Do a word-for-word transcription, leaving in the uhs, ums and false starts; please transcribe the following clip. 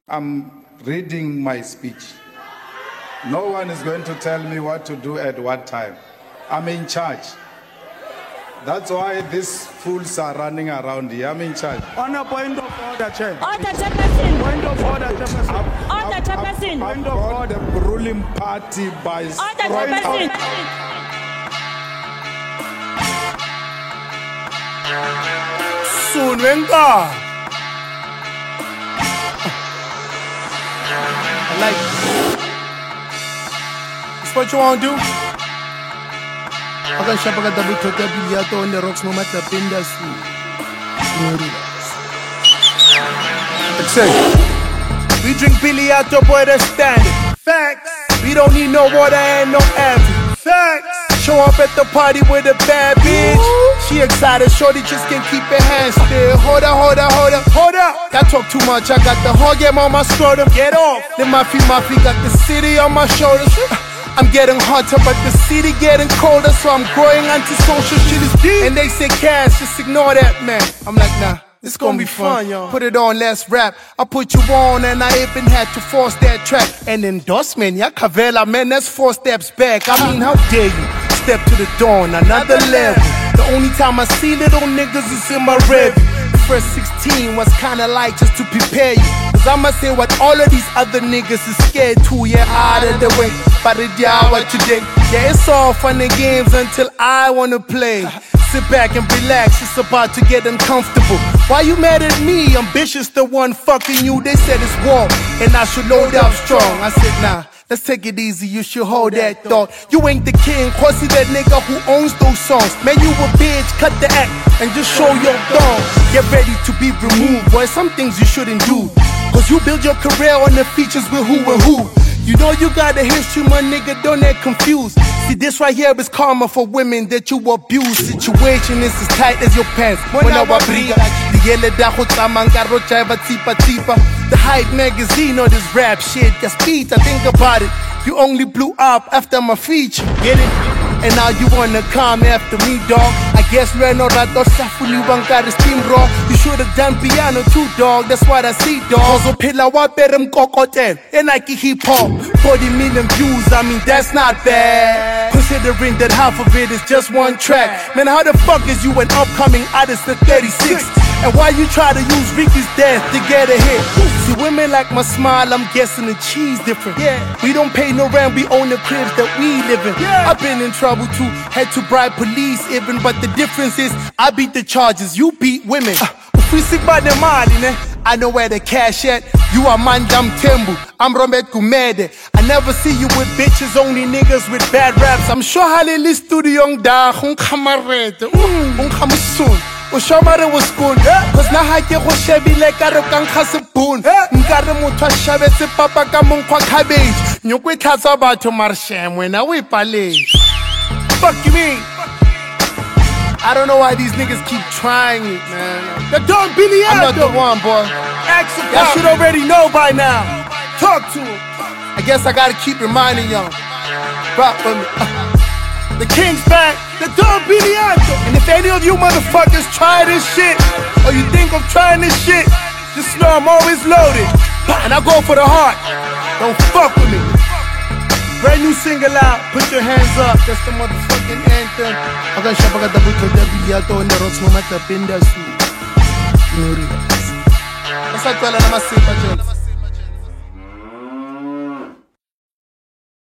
I'm reading my speech. No one is going to tell me what to do at what time. I'm in charge. That's why these fools are running around here. I'm in charge. On a point of order, Chair. Order, Chairperson. Point of order, Chairperson. Order, Chairperson. I've got the ruling party by Order, strong Chairperson. Soon, venga. I like it. That's what you want to do? Okay, Shapaga double toka biliato on the rocks, no matter pindas. We drink biliato, boy, that's standard. Facts. We don't need no water and no average. Facts. Show up at the party with a bad bitch. She excited, shorty just can't keep her hands still. Hold up, hold up, hold up, hold up. I talk too much, I got the whole game on my scrotum. Get off. Then my feet, my feet got the city on my shoulders. I'm getting hotter, but the city getting colder, so I'm growing anti-social shit is deep. And they say cash, just ignore that, man. I'm like, nah, it's gonna be fun, y'all. Put it on, let's rap. I put you on, and I even had to force that track. An endorsement, yeah, Cavella, man, that's four steps back. I mean, how dare you step to the dawn, another level. The only time I see little niggas is in my review. The first sixteen was kinda like just to prepare you. Cause I'ma say what all of these other niggas is scared to, yeah, out of the way. But it yeah, what you think? Yeah, it's all fun and games until I wanna play. Sit back and relax, it's about to get uncomfortable. Why you mad at me? Ambitious the one fucking you. They said it's war, and I should load up strong. I said, nah, let's take it easy, you should hold that thought. You ain't the king, cause he that nigga who owns those songs. Man, you a bitch, cut the act, and just show your thong. Get ready to be removed, boy, some things you shouldn't do. Cause you build your career on the features with who and who. You know you got a history, my nigga, don't get confused. See, this right here is karma for women that you abuse. Situation is as tight as your pants. When I was the Hype magazine or this rap shit. Just beat, I think about it. You only blew up after my feature. Get it? And now you wanna come after me, dog. I guess Reno Rato Safuni Bankar steam raw. You should've done piano too, dog. That's what I see, dog. Also Pilla Waperem Kokoten and Nike hip hop. forty million views, I mean that's not bad. Considering that half of it is just one track. Man, how the fuck is you an upcoming artist at thirty-six? And why you try to use Ricky's death to get a hit? See, women like my smile, I'm guessing the cheese different. Yeah, we don't pay no rent, we own the cribs that we live in. Yeah. I've been in trouble too, had to bribe police even, but the difference is I beat the charges, you beat women. Uh, we sick by the money, ne? I know where the cash at. You are Mandam Tembu, I'm Romet Kumede. I never see you with bitches, only niggas with bad raps. I'm sure Halili studio young da, hun kamarete, hun kamusun. Ushamare was school, cause na hake go shebile ka re kang khasepun. Nkare motho a shabetse papa ka monkwa cabbage. Nyoko itlhatsa batho marshem wena o ipale. Fuck you mean? I don't know why these niggas keep trying it, man. The Don Billy I'm not the one, boy. Y'all should already know by now. Talk to him. I guess I gotta keep reminding y'all. Rock for me. The King's back, the Don Billy And if any of you motherfuckers try this shit, or you think of trying this shit, just know I'm always loaded. And I go for the heart. Don't fuck with me. Brand new single out, put your hands up. That's the motherfucking anthem. Okay, Shapaga double toka biliato on the rocks, no matter pindas. That's how I tell them I'm a